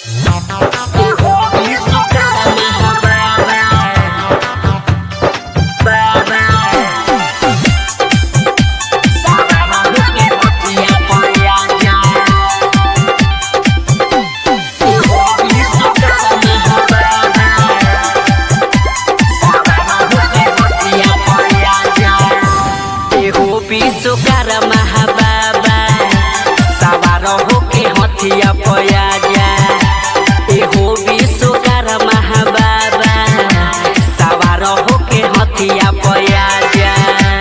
हथिया पया जा एहो विश्वकर्मा बाबा सवार होके हथिया पया जा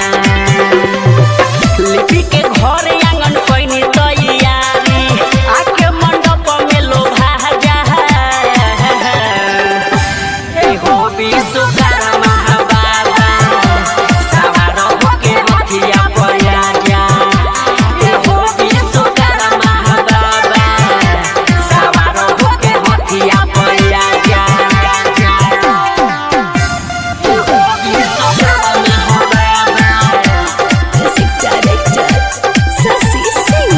लिपि के घर आंगन पैनी तैयारी आके मंडप में लोभा जा एहो विश्वकर्मा बाबा सवार होके हथिया पया जा एहो विश्वकर्मा बाबा सवार होके हथिया पया जा एहो विश्वकर्मा बाबा म्यूजिक डायरेक्टर शशि सिंह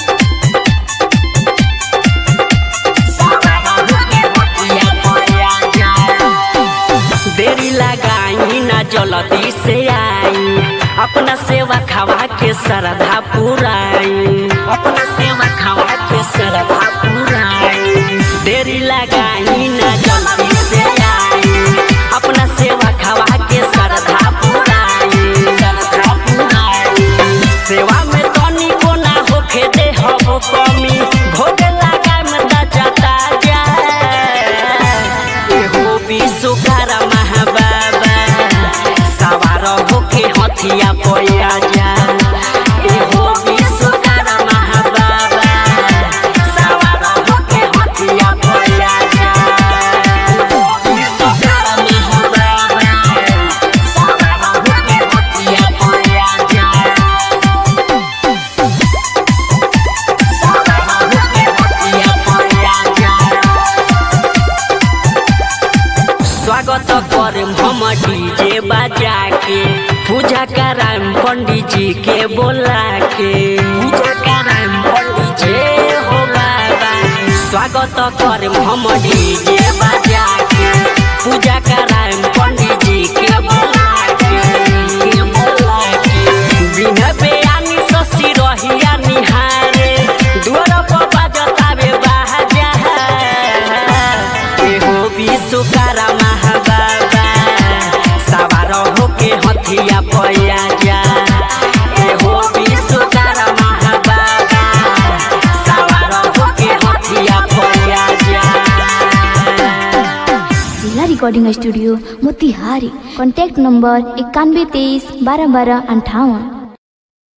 सवार होके हथिया पया जा देरी लगाई ना जल्दी से आई अपना सेवा खवा के श्रद्धा पुराई अपना सेवा खवा के श्रद्धा पुराई देरी लगाई ना जल्दी से आई अपना सेवा खवा के श्रद्धा पुराई सेवा में तनी को ना होके दे हो कमी भोग लगा में जाता जा एहो विश्वकर्मा बाबा सवार होके हथिया पया जा एहो विश्वकर्मा बाबा सवार होके हथिया पया जा एहो विश्वकर्मा बाबा सवार होके हथिया पया जा सवार होके हथिया पया जा स्वागत कर हम डीजे बजा के पूजा कराम पंडित जी के बोला के पूजा कराम पंडित जी हो बाबा स्वागत कर हम डीजे बजा के पूजा कराम पंडित जी के बोला के बिना बेयानी ससी रहिया निहारे दुआर पर बजतावे बाजा एहो विश्वकर्मा बाबा सवार होके हथिया पया जा एहो विश्वकर्मा बाबा सवार होके हथिया पया जा जिला recording studio Motihari. Contact number 9123 12 12 58।